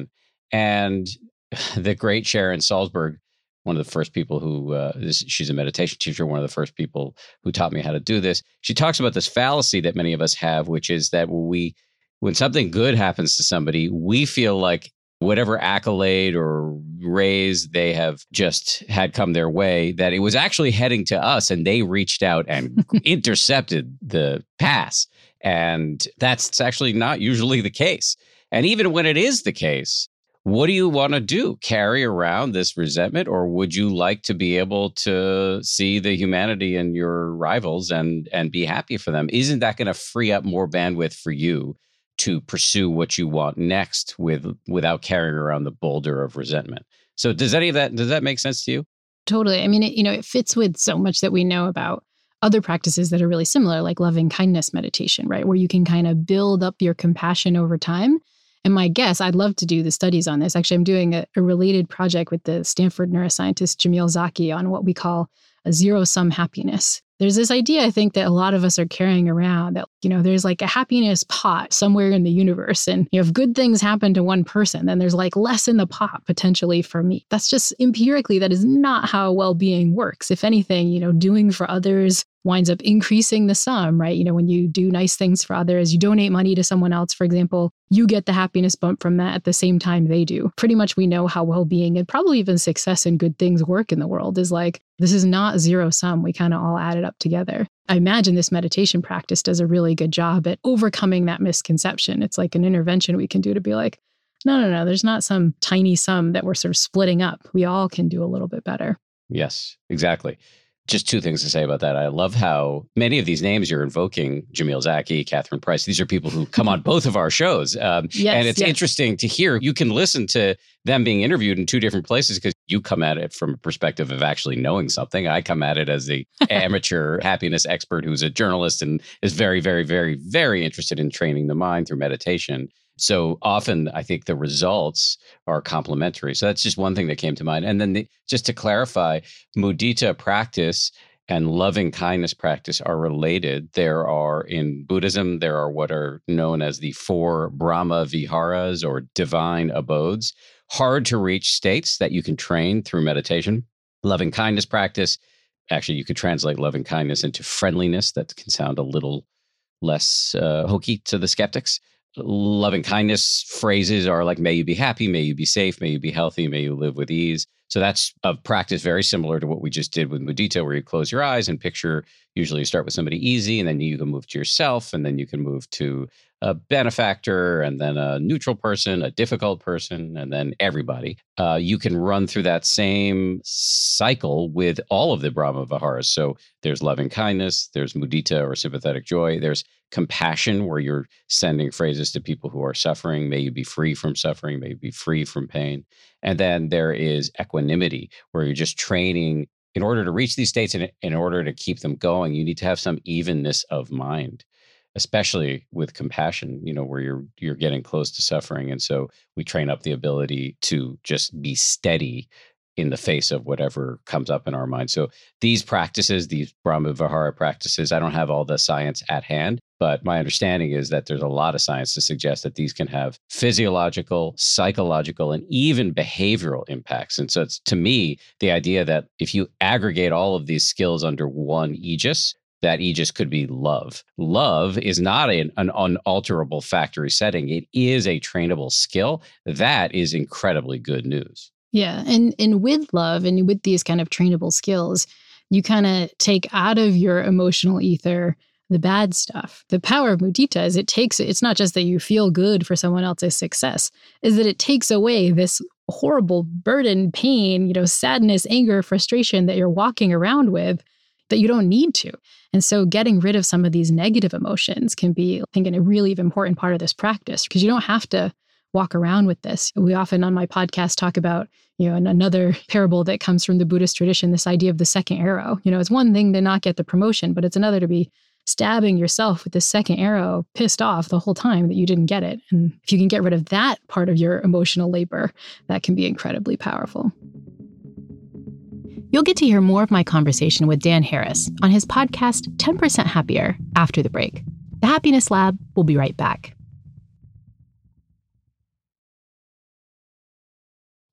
And the great Sharon Salzberg, one of the first people who, uh, this, she's a meditation teacher, one of the first people who taught me how to do this. She talks about this fallacy that many of us have, which is that we, when something good happens to somebody, we feel like whatever accolade or raise they have just had come their way, that it was actually heading to us and they reached out and intercepted the pass. And that's actually not usually the case. And even when it is the case, what do you want to do? Carry around this resentment, or would you like to be able to see the humanity in your rivals and and be happy for them? Isn't that going to free up more bandwidth for you to pursue what you want next with without carrying around the boulder of resentment? So does any of that, does that make sense to you? Totally. I mean, it, you know, it fits with so much that we know about other practices that are really similar, like loving kindness meditation, right? Where you can kind of build up your compassion over time. And my guess, I'd love to do the studies on this. Actually, I'm doing a, a related project with the Stanford neuroscientist Jamil Zaki on what we call a zero-sum happiness. There's this idea, I think, that a lot of us are carrying around that, you know, there's like a happiness pot somewhere in the universe. And you know, if good things happen to one person, then there's like less in the pot potentially for me. That's just empirically, that is not how well-being works. If anything, you know, doing for others winds up increasing the sum, right? You know, when you do nice things for others, you donate money to someone else, for example, you get the happiness bump from that at the same time they do. Pretty much we know how well-being and probably even success and good things work in the world is like, this is not zero sum. We kind of all add it up together. I imagine this meditation practice does a really good job at overcoming that misconception. It's like an intervention we can do to be like, no, no, no, there's not some tiny sum that we're sort of splitting up. We all can do a little bit better. Yes, exactly. Just two things to say about that. I love how many of these names you're invoking, Jamil Zaki, Catherine Price, these are people who come on both of our shows. Um, yes, and it's yes. interesting to hear. You can listen to them being interviewed in two different places because you come at it from a perspective of actually knowing something. I come at it as the amateur happiness expert who's a journalist and is very, very, very, very interested in training the mind through meditation. So often, I think the results are complementary. So that's just one thing that came to mind. And then the, just to clarify, mudita practice and loving kindness practice are related. There are, in Buddhism, there are what are known as the four Brahma Viharas or divine abodes, hard to reach states that you can train through meditation. Loving kindness practice, actually, you could translate loving kindness into friendliness. That can sound a little less uh, hokey to the skeptics. Loving kindness phrases are like, may you be happy, may you be safe, may you be healthy, may you live with ease. So that's a practice very similar to what we just did with mudita, where you close your eyes and picture, usually you start with somebody easy, and then you can move to yourself, and then you can move to a benefactor, and then a neutral person, a difficult person, and then everybody. Uh, you can run through that same cycle with all of the Brahma Viharas. So there's loving kindness, there's mudita or sympathetic joy, there's compassion, where you're sending phrases to people who are suffering. May you be free from suffering, may you be free from pain. And then there is equanimity, where you're just training in order to reach these states and in order to keep them going, you need to have some evenness of mind, especially with compassion, you know, where you're you're getting close to suffering. And so we train up the ability to just be steady in the face of whatever comes up in our mind. So these practices, these Brahma Vihara practices, I don't have all the science at hand, but my understanding is that there's a lot of science to suggest that these can have physiological, psychological, and even behavioral impacts. And so it's, to me, the idea that if you aggregate all of these skills under one aegis, that aegis could be love. Love is not an, an unalterable factory setting. It is a trainable skill. That is incredibly good news. Yeah. And and with love and with these kind of trainable skills, you kind of take out of your emotional ether the bad stuff. The power of mudita is it takes, it's not just that you feel good for someone else's success, is that it takes away this horrible burden, pain, you know, sadness, anger, frustration that you're walking around with that you don't need to. And so getting rid of some of these negative emotions can be, I think, a really important part of this practice, because you don't have to walk around with this. We often on my podcast talk about, you know, in another parable that comes from the Buddhist tradition, this idea of the second arrow. You know, it's one thing to not get the promotion, but it's another to be stabbing yourself with the second arrow, pissed off the whole time that you didn't get it. And if you can get rid of that part of your emotional labor, that can be incredibly powerful. You'll get to hear more of my conversation with Dan Harris on his podcast, ten percent Happier, after the break. The Happiness Lab will be right back.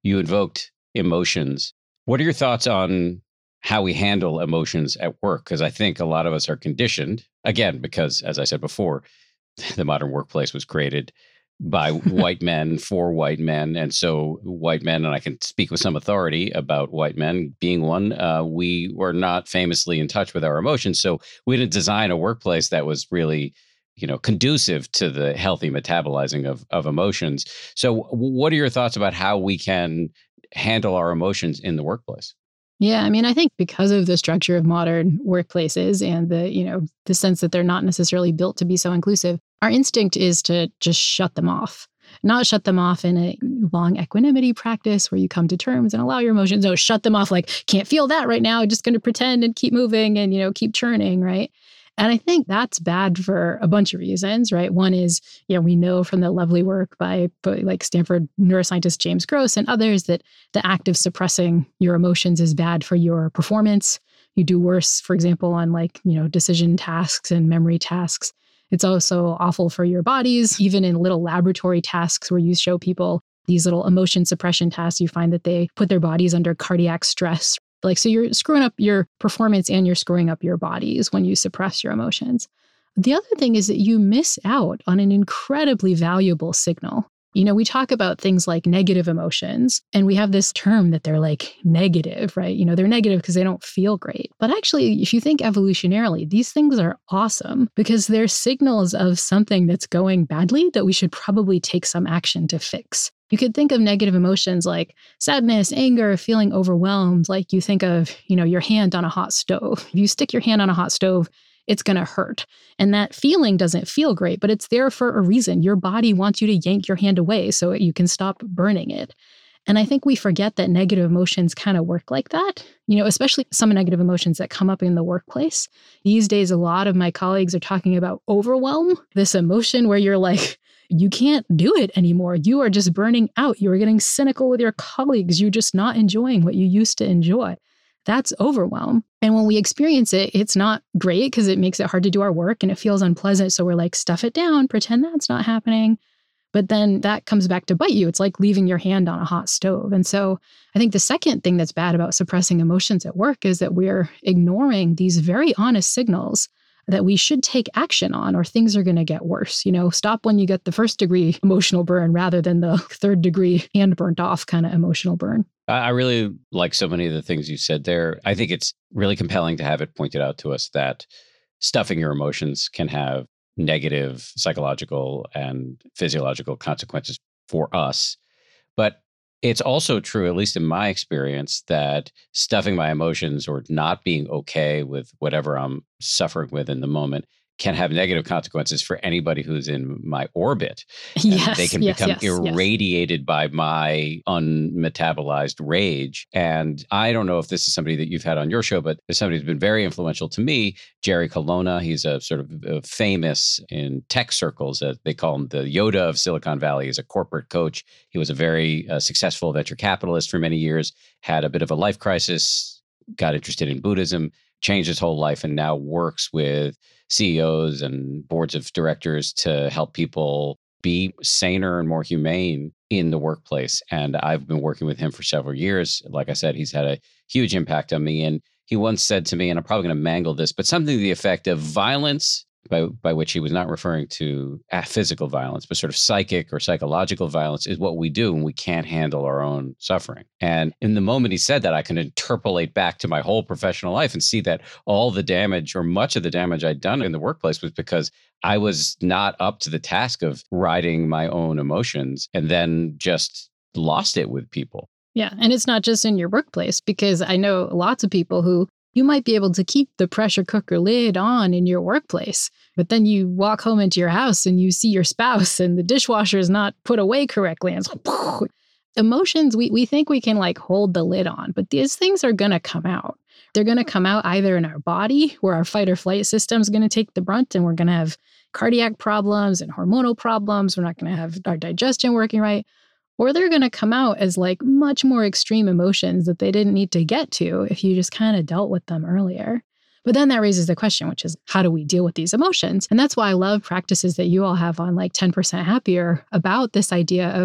you invoked emotions. What are your thoughts on how we handle emotions at work? Because I think a lot of us are conditioned, again, because as I said before, the modern workplace was created by white men for white men. And so white men, and I can speak with some authority about white men being one, uh, we were not famously in touch with our emotions. So we didn't design a workplace that was really, you know, conducive to the healthy metabolizing of, of emotions. So what are your thoughts about how we can handle our emotions in the workplace? Yeah, I mean, I think because of the structure of modern workplaces and the, you know, the sense that they're not necessarily built to be so inclusive, our instinct is to just shut them off. Not shut them off in a long equanimity practice where you come to terms and allow your emotions. No, shut them off like, can't feel that right now. Just going to pretend and keep moving and, you know, keep churning, right? And I think that's bad for a bunch of reasons, right? One is, you know, we know from the lovely work by, by like Stanford neuroscientist James Gross and others that the act of suppressing your emotions is bad for your performance. You do worse, for example, on like, you know, decision tasks and memory tasks. It's also awful for your bodies, even in little laboratory tasks where you show people these little emotion suppression tasks, you find that they put their bodies under cardiac stress. Like, so you're screwing up your performance and you're screwing up your bodies when you suppress your emotions. The other thing is that you miss out on an incredibly valuable signal. You know, we talk about things like negative emotions, and we have this term that they're like negative, right? You know, they're negative because they don't feel great. But actually, if you think evolutionarily, these things are awesome because they're signals of something that's going badly that we should probably take some action to fix. You could think of negative emotions like sadness, anger, feeling overwhelmed, like you think of, you know, your hand on a hot stove. If you stick your hand on a hot stove, it's going to hurt. And that feeling doesn't feel great, but it's there for a reason. Your body wants you to yank your hand away so you can stop burning it. And I think we forget that negative emotions kind of work like that, you know, especially some negative emotions that come up in the workplace. These days, a lot of my colleagues are talking about overwhelm, this emotion where you're like, you can't do it anymore. You are just burning out. You are getting cynical with your colleagues. You're just not enjoying what you used to enjoy. That's overwhelm. And when we experience it, it's not great because it makes it hard to do our work and it feels unpleasant. So we're like, stuff it down, pretend that's not happening. But then that comes back to bite you. It's like leaving your hand on a hot stove. And so I think the second thing that's bad about suppressing emotions at work is that we're ignoring these very honest signals that we should take action on or things are going to get worse. You know, stop when you get the first degree emotional burn rather than the third degree hand burnt off kind of emotional burn. I really like so many of the things you said there. I think it's really compelling to have it pointed out to us that stuffing your emotions can have negative psychological and physiological consequences for us. But it's also true, at least in my experience, that stuffing my emotions or not being okay with whatever I'm suffering with in the moment can have negative consequences for anybody who's in my orbit. Yes, and they can yes, become yes, irradiated yes. by my unmetabolized rage. And I don't know if this is somebody that you've had on your show, but there's somebody who's been very influential to me, Jerry Colonna. He's a sort of a famous in tech circles. Uh, they call him the Yoda of Silicon Valley. He's a corporate coach. He was a very uh, successful venture capitalist for many years, had a bit of a life crisis, got interested in Buddhism, changed his whole life, and now works with C E Os and boards of directors to help people be saner and more humane in the workplace. And I've been working with him for several years. Like I said, he's had a huge impact on me. And he once said to me, and I'm probably going to mangle this, but something to the effect of violence, by, by which he was not referring to physical violence, but sort of psychic or psychological violence, is what we do when we can't handle our own suffering. And in the moment he said that, I can interpolate back to my whole professional life and see that all the damage or much of the damage I'd done in the workplace was because I was not up to the task of riding my own emotions and then just lost it with people. Yeah. And it's not just in your workplace, because I know lots of people who you might be able to keep the pressure cooker lid on in your workplace, but then you walk home into your house and you see your spouse and the dishwasher is not put away correctly. And so, emotions, we, we think we can like hold the lid on, but these things are going to come out. They're going to come out either in our body, where our fight or flight system is going to take the brunt and we're going to have cardiac problems and hormonal problems. We're not going to have our digestion working right. Or they're going to come out as like much more extreme emotions that they didn't need to get to if you just kind of dealt with them earlier. But then that raises the question, which is, how do we deal with these emotions? And that's why I love practices that you all have on like ten percent Happier about this idea of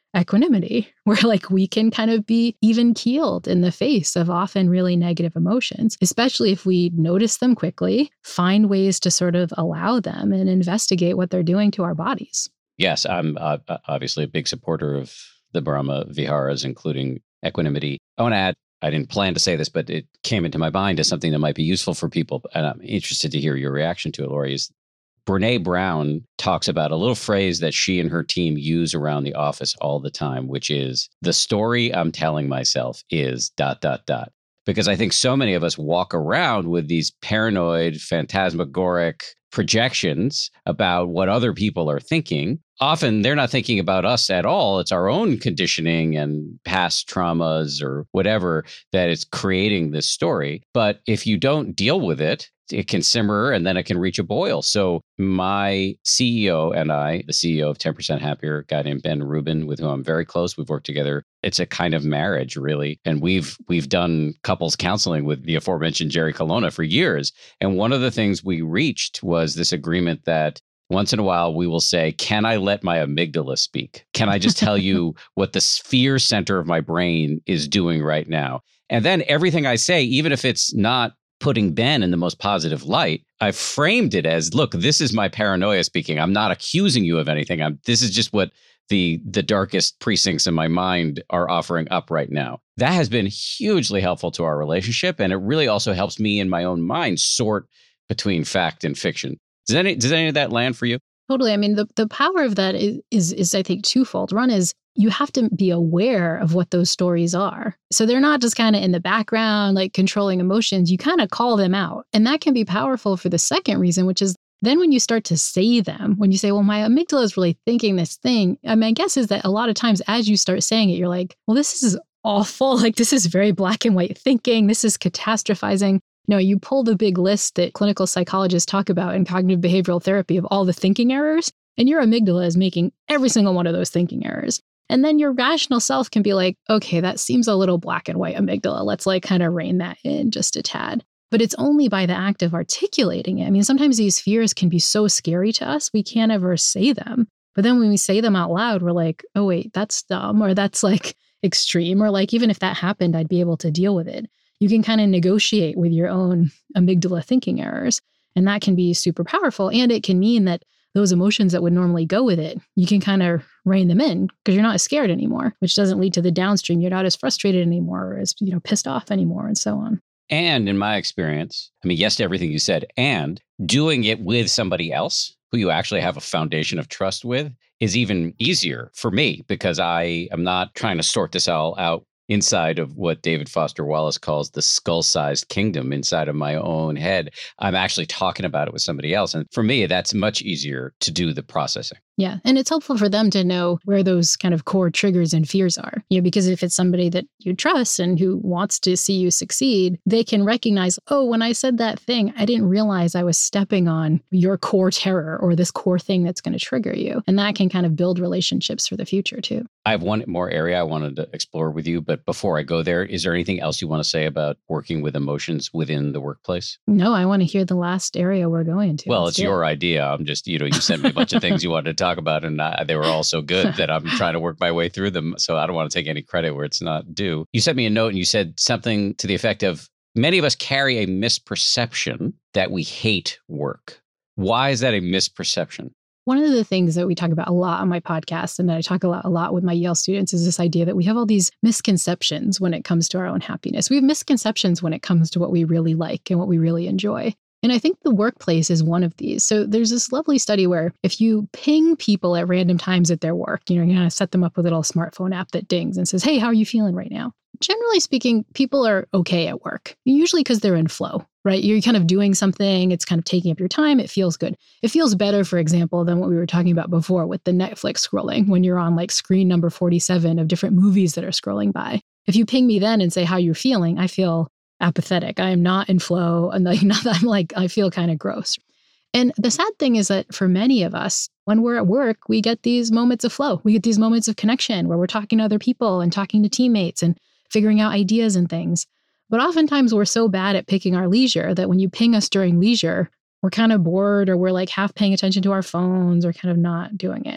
equanimity, where like we can kind of be even keeled in the face of often really negative emotions, especially if we notice them quickly, find ways to sort of allow them and investigate what they're doing to our bodies. Yes, I'm uh, obviously a big supporter of the Brahma Viharas, including equanimity. I want to add, I didn't plan to say this, but it came into my mind as something that might be useful for people. And I'm interested to hear your reaction to it, Lori. Is Brene Brown talks about a little phrase that she and her team use around the office all the time, which is the story I'm telling myself is dot, dot, dot. Because I think so many of us walk around with these paranoid, phantasmagoric projections about what other people are thinking. Often they're not thinking about us at all. It's our own conditioning and past traumas or whatever that is creating this story. But if you don't deal with it, it can simmer and then it can reach a boil. So my C E O and I, the C E O of ten percent Happier, a guy named Ben Rubin, with whom I'm very close, we've worked together. It's a kind of marriage, really. And we've we've done couples counseling with the aforementioned Jerry Colonna for years. And one of the things we reached was this agreement that once in a while, we will say, can I let my amygdala speak? Can I just tell you what the fear center of my brain is doing right now? And then everything I say, even if it's not putting Ben in the most positive light, I framed it as, look, this is my paranoia speaking. I'm not accusing you of anything. I'm, this is just what the the darkest precincts in my mind are offering up right now. That has been hugely helpful to our relationship. And it really also helps me in my own mind sort between fact and fiction. Does any, does any of that land for you? Totally. I mean, the, the power of that is, is, is, I think, twofold. One is you have to be aware of what those stories are. So they're not just kind of in the background, like controlling emotions. You kind of call them out. And that can be powerful for the second reason, which is then when you start to say them, when you say, well, my amygdala is really thinking this thing, I mean, my guess is that a lot of times as you start saying it, you're like, well, this is awful. Like, this is very black and white thinking. This is catastrophizing. No, you pull the big list that clinical psychologists talk about in cognitive behavioral therapy of all the thinking errors, and your amygdala is making every single one of those thinking errors. And then your rational self can be like, okay, that seems a little black and white amygdala. Let's like kind of rein that in just a tad. But it's only by the act of articulating it. I mean, sometimes these fears can be so scary to us, we can't ever say them. But then when we say them out loud, we're like, oh, wait, that's dumb, or that's like extreme, or like, even if that happened, I'd be able to deal with it. You can kind of negotiate with your own amygdala thinking errors. And that can be super powerful. And it can mean that those emotions that would normally go with it, you can kind of rein them in because you're not as scared anymore, which doesn't lead to the downstream. You're not as frustrated anymore or as, you know, pissed off anymore and so on. And in my experience, I mean, yes to everything you said, and doing it with somebody else who you actually have a foundation of trust with is even easier for me because I am not trying to sort this all out inside of what David Foster Wallace calls the skull-sized kingdom inside of my own head. I'm actually talking about it with somebody else. And for me, that's much easier to do the processing. Yeah. And it's helpful for them to know where those kind of core triggers and fears are. You know, because if it's somebody that you trust and who wants to see you succeed, they can recognize, oh, when I said that thing, I didn't realize I was stepping on your core terror or this core thing that's going to trigger you. And that can kind of build relationships for the future too. I have one more area I wanted to explore with you, but before I go there, is there anything else you want to say about working with emotions within the workplace? No, I want to hear the last area we're going to. Well, Let's it's your idea. I'm just, you know, you sent me a bunch of things you wanted to talk about, and uh, they were all so good that I'm trying to work my way through them. So I don't want to take any credit where it's not due. You sent me a note and you said something to the effect of, many of us carry a misperception that we hate work. Why is that a misperception? One of the things that we talk about a lot on my podcast and that I talk a lot, a lot with my Yale students is this idea that we have all these misconceptions when it comes to our own happiness. We have misconceptions when it comes to what we really like and what we really enjoy. And I think the workplace is one of these. So there's this lovely study where if you ping people at random times at their work, you know, you're going to set them up with a little smartphone app that dings and says, hey, how are you feeling right now? Generally speaking, people are okay at work, usually because they're in flow, right? You're kind of doing something. It's kind of taking up your time. It feels good. It feels better, for example, than what we were talking about before with the Netflix scrolling when you're on like screen number forty-seven of different movies that are scrolling by. If you ping me then and say how you're feeling, I feel apathetic. I am not in flow. And like, not, I'm like, I feel kind of gross. And the sad thing is that for many of us, when we're at work, we get these moments of flow. We get these moments of connection where we're talking to other people and talking to teammates and figuring out ideas and things. But oftentimes we're so bad at picking our leisure that when you ping us during leisure, we're kind of bored or we're like half paying attention to our phones or kind of not doing it.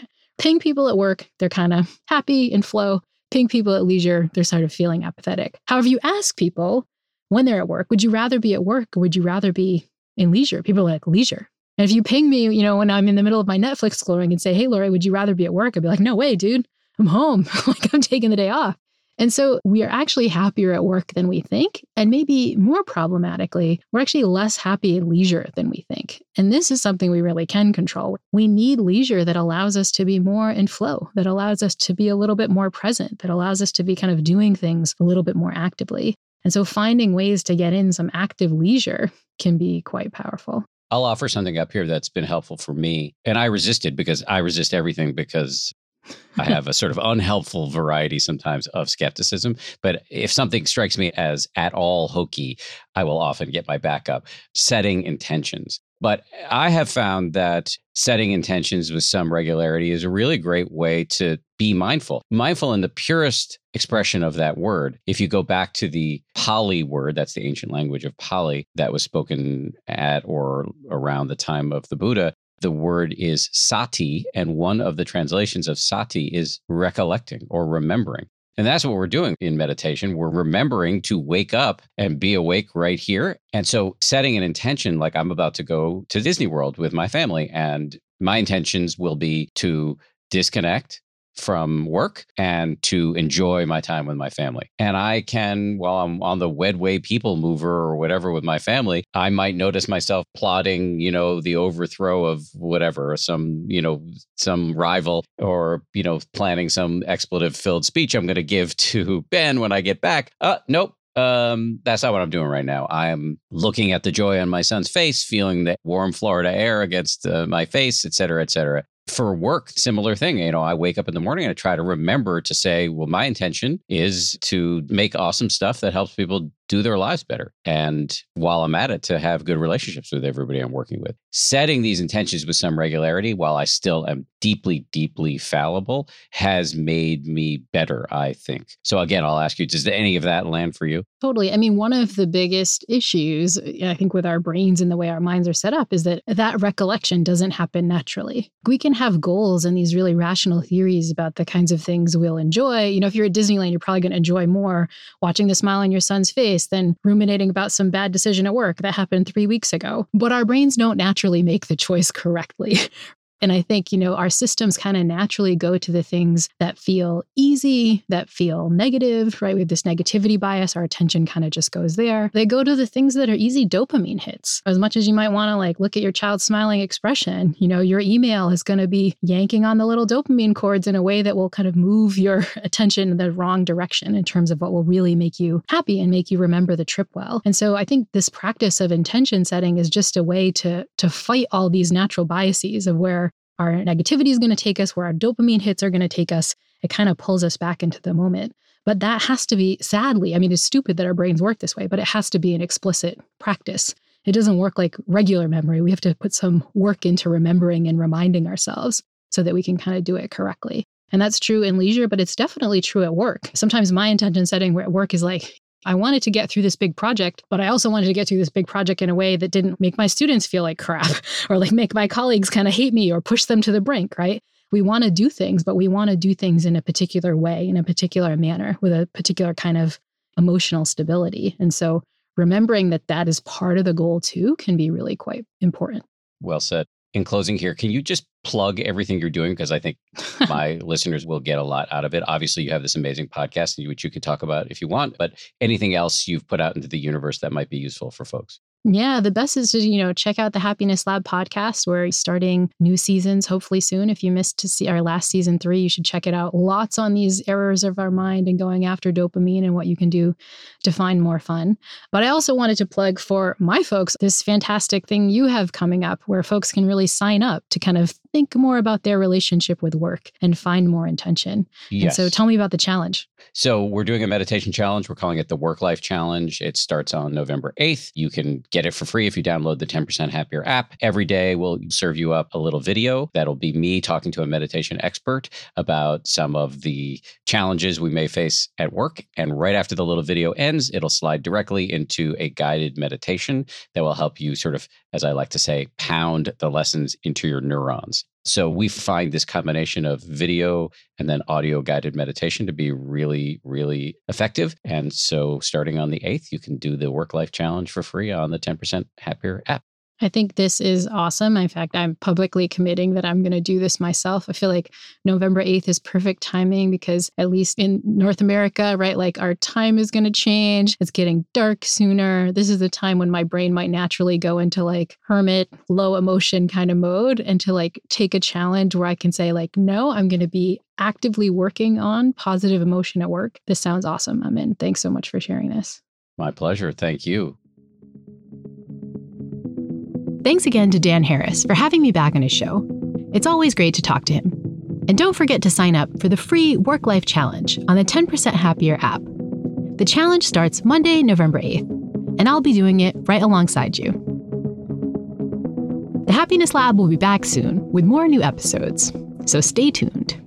Ping people at work, they're kind of happy in flow. Ping people at leisure, they're sort of feeling apathetic. However, you ask people when they're at work, would you rather be at work or would you rather be in leisure? People are like, leisure. And if you ping me, you know, when I'm in the middle of my Netflix scrolling and say, hey, Lori, would you rather be at work? I'd be like, no way, dude. I'm home. Like I'm taking the day off. And so we are actually happier at work than we think. And maybe more problematically, we're actually less happy at leisure than we think. And this is something we really can control. We need leisure that allows us to be more in flow, that allows us to be a little bit more present, that allows us to be kind of doing things a little bit more actively. And so finding ways to get in some active leisure can be quite powerful. I'll offer something up here that's been helpful for me. And I resisted because I resist everything because I have a sort of unhelpful variety sometimes of skepticism. But if something strikes me as at all hokey, I will often get my back up. Setting intentions. But I have found that setting intentions with some regularity is a really great way to be mindful. Mindful in the purest expression of that word. If you go back to the Pali word, that's the ancient language of Pali that was spoken at or around the time of the Buddha, the word is sati, and one of the translations of sati is recollecting or remembering. And that's what we're doing in meditation. We're remembering to wake up and be awake right here. And so setting an intention, like I'm about to go to Disney World with my family, and my intentions will be to disconnect from work and to enjoy my time with my family. And I can, while I'm on the Wedway people mover or whatever with my family, I might notice myself plotting, you know, the overthrow of whatever, some, you know, some rival, or, you know, planning some expletive filled speech I'm going to give to Ben when I get back. Uh, nope. Um, that's not what I'm doing right now. I'm looking at the joy on my son's face, feeling the warm Florida air against uh, my face, et cetera, et cetera. For work, similar thing. You know, I wake up in the morning and I try to remember to say, well, my intention is to make awesome stuff that helps people do their lives better. And while I'm at it, to have good relationships with everybody I'm working with. Setting these intentions with some regularity, while I still am deeply, deeply fallible, has made me better, I think. So again, I'll ask you, does any of that land for you? Totally. I mean, one of the biggest issues, I think, with our brains and the way our minds are set up is that that recollection doesn't happen naturally. We can have goals and these really rational theories about the kinds of things we'll enjoy. You know, if you're at Disneyland, you're probably going to enjoy more watching the smile on your son's face than ruminating about some bad decision at work that happened three weeks ago. But our brains don't naturally make the choice correctly. And I think, you know, our systems kind of naturally go to the things that feel easy, that feel negative, right? We have this negativity bias. Our attention kind of just goes there. They go to the things that are easy dopamine hits. As much as you might want to like look at your child's smiling expression, you know, your email is going to be yanking on the little dopamine cords in a way that will kind of move your attention in the wrong direction in terms of what will really make you happy and make you remember the trip well. And so I think this practice of intention setting is just a way to, to fight all these natural biases of where our negativity is going to take us, where our dopamine hits are going to take us. It kind of pulls us back into the moment. But that has to be, sadly, I mean, it's stupid that our brains work this way, but it has to be an explicit practice. It doesn't work like regular memory. We have to put some work into remembering and reminding ourselves so that we can kind of do it correctly. And that's true in leisure, but it's definitely true at work. Sometimes my intention setting at work is like, I wanted to get through this big project, but I also wanted to get through this big project in a way that didn't make my students feel like crap or like make my colleagues kind of hate me or push them to the brink, right? We want to do things, but we want to do things in a particular way, in a particular manner, with a particular kind of emotional stability. And so remembering that that is part of the goal too can be really quite important. Well said. In closing here, can you just plug everything you're doing? Because I think my listeners will get a lot out of it. Obviously, you have this amazing podcast, which you could talk about if you want, but anything else you've put out into the universe that might be useful for folks? Yeah, the best is to, you know, check out the Happiness Lab podcast. We're starting new seasons hopefully soon. If you missed to see our last season three, you should check it out. Lots on these errors of our mind and going after dopamine and what you can do to find more fun. But I also wanted to plug for my folks this fantastic thing you have coming up where folks can really sign up to kind of think more about their relationship with work and find more intention. Yes. And so tell me about the challenge. So we're doing a meditation challenge. We're calling it the Work Life Challenge. It starts on November eighth. You can get it for free if you download the ten percent Happier app. Every day we'll serve you up a little video. That'll be me talking to a meditation expert about some of the challenges we may face at work. And right after the little video ends, it'll slide directly into a guided meditation that will help you sort of, as I like to say, pound the lessons into your neurons. days. So we find this combination of video and then audio guided meditation to be really, really effective. And so starting on the eighth, you can do the Work Life Challenge for free on the ten percent Happier app. I think this is awesome. In fact, I'm publicly committing that I'm going to do this myself. I feel like November eighth is perfect timing because at least in North America, right, like our time is going to change. It's getting dark sooner. This is the time when my brain might naturally go into like hermit, low emotion kind of mode, and to like take a challenge where I can say like, no, I'm going to be actively working on positive emotion at work. This sounds awesome. I'm in. Thanks so much for sharing this. My pleasure. Thank you. Thanks again to Dan Harris for having me back on his show. It's always great to talk to him. And don't forget to sign up for the free Work Life Challenge on the ten percent Happier app. The challenge starts Monday, November eighth, and I'll be doing it right alongside you. The Happiness Lab will be back soon with more new episodes, so stay tuned.